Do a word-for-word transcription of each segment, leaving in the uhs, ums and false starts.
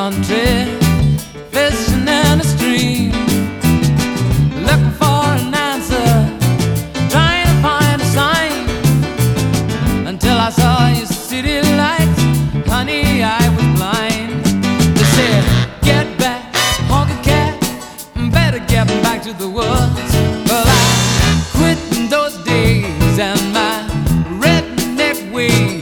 country, fishing in a stream, looking for an answer, trying to find a sign, until I saw your city lights. Honey, I was blind. They said, get back, honky cat, better get back to the woods. Well, I quit in those days and my redneck ways.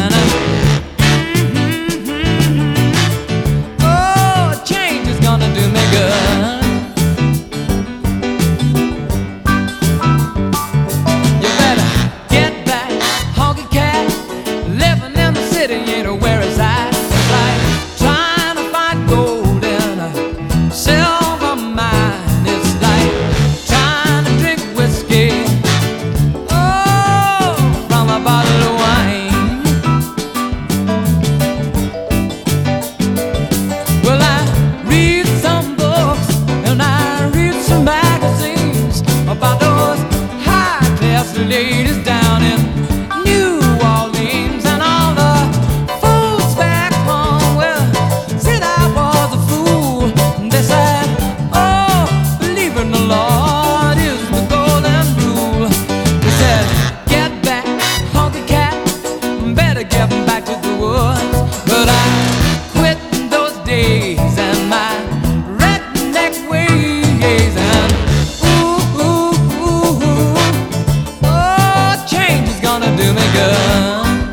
Ladies down in New Orleans and all the fools back home, well, said I was a fool. They said, oh, believe in the Lord is the golden rule. They said, get back, honky cat, better get back to the woods. But I quit in those days and my redneck ways, and ooh, ooh, ooh, ooh, gonna do me good.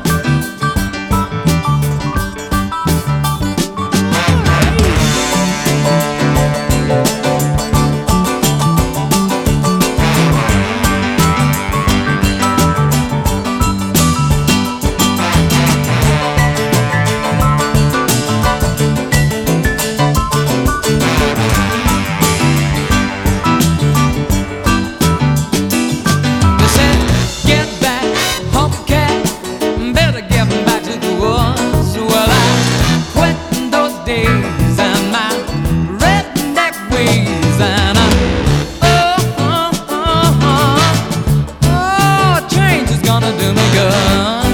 Days and my redneck ways, and I, oh, oh, oh, oh, oh, change is gonna do me good.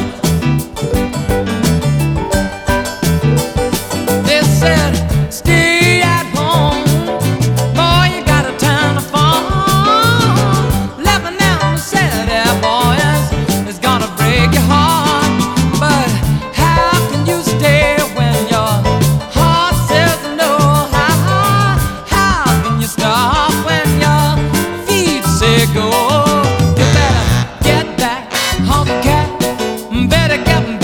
They said, stay at home, boy, you got a time to fall. Living out in the city, boys, it's gonna break your heart. But how can you stay when you're go? You better get back, honky cat, better get